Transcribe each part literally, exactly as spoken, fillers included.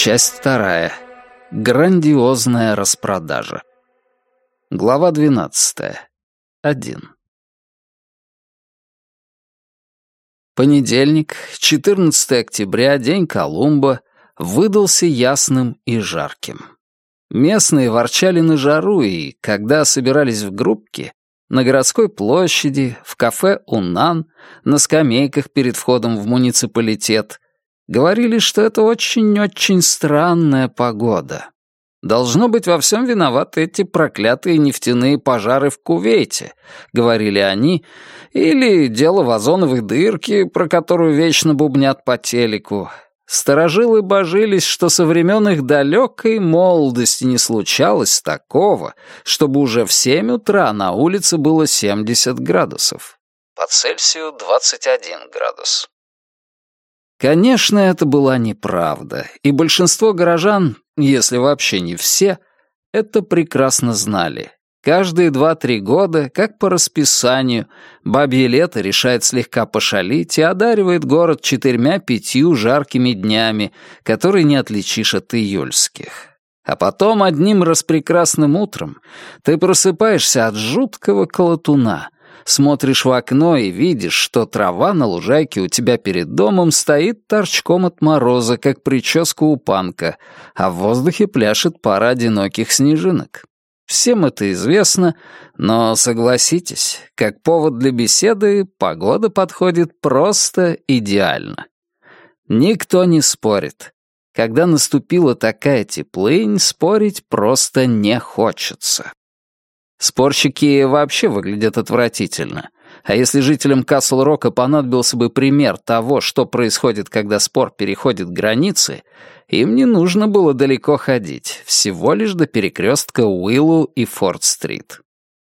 Часть вторая. Грандиозная распродажа. Глава двенадцатая. Один. Понедельник, четырнадцатое октября, день Колумба, выдался ясным и жарким. Местные ворчали на жару, и, когда собирались в группки, на городской площади, в кафе «Унан», на скамейках перед входом в муниципалитет, говорили, что это очень-очень странная погода. «Должно быть, во всем виноваты эти проклятые нефтяные пожары в Кувейте», — говорили они, или дело в озоновой дырке, про которую вечно бубнят по телеку. Старожилы божились, что со времен их далекой молодости не случалось такого, чтобы уже в семь утра на улице было семьдесят градусов. По Цельсию двадцать один градус. Конечно, это была неправда, и большинство горожан, если вообще не все, это прекрасно знали. Каждые два-три года, как по расписанию, бабье лето решает слегка пошалить и одаривает город четырьмя-пятью жаркими днями, которые не отличишь от июльских. А потом одним распрекрасным утром ты просыпаешься от жуткого колотуна, смотришь в окно и видишь, что трава на лужайке у тебя перед домом стоит торчком от мороза, как прическа у панка, а в воздухе пляшет пара одиноких снежинок. Всем это известно, но, согласитесь, как повод для беседы погода подходит просто идеально. Никто не спорит. Когда наступила такая теплынь, спорить просто не хочется. Спорщики вообще выглядят отвратительно. А если жителям Касл-Рока понадобился бы пример того, что происходит, когда спор переходит границы, им не нужно было далеко ходить, всего лишь до перекрестка Уиллу и Форд-стрит.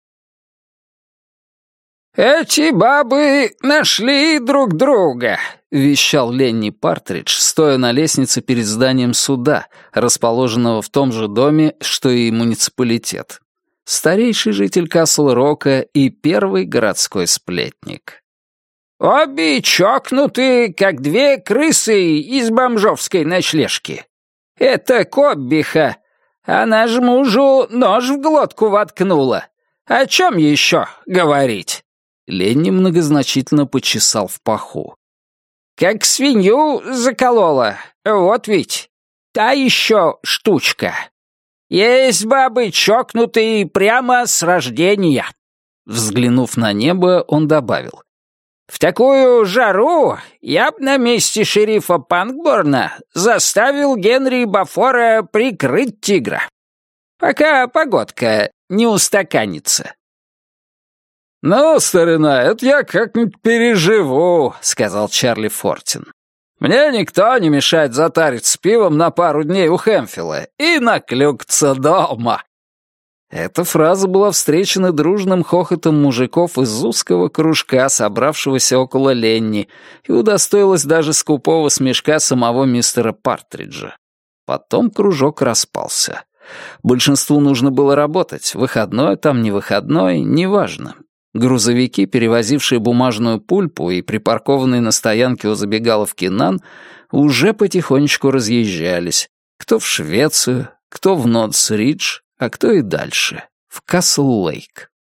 «Эти бабы нашли друг друга», — вещал Ленни Партридж, стоя на лестнице перед зданием суда, расположенного в том же доме, что и муниципалитет. Старейший житель Касл-Рока и первый городской сплетник. «Обе чокнуты, как две крысы из бомжовской ночлежки. Это Коббиха. Она ж мужу нож в глотку воткнула. О чем еще говорить?» Ленни многозначительно почесал в паху. «Как свинью заколола. Вот ведь. Та еще штучка. Есть бабы чокнутые прямо с рождения». Взглянув на небо, он добавил. «В такую жару я б на месте шерифа Панкборна заставил Генри Бафора прикрыть тигра, пока погодка не устаканится». «Ну, старина, это я как-нибудь переживу», — сказал Чарли Фортин. «Мне никто не мешает затариться пивом на пару дней у Хэмфилла и наклюкаться дома». Эта фраза была встречена дружным хохотом мужиков из узкого кружка, собравшегося около Ленни, и удостоилась даже скупого смешка самого мистера Партриджа. Потом кружок распался. Большинству нужно было работать, выходной там, не выходной, неважно. Грузовики, перевозившие бумажную пульпу и припаркованные на стоянке у забегаловки Нан, уже потихонечку разъезжались. Кто в Швецию, кто в Нотс-Ридж, а кто и дальше, в Касл-Лейк.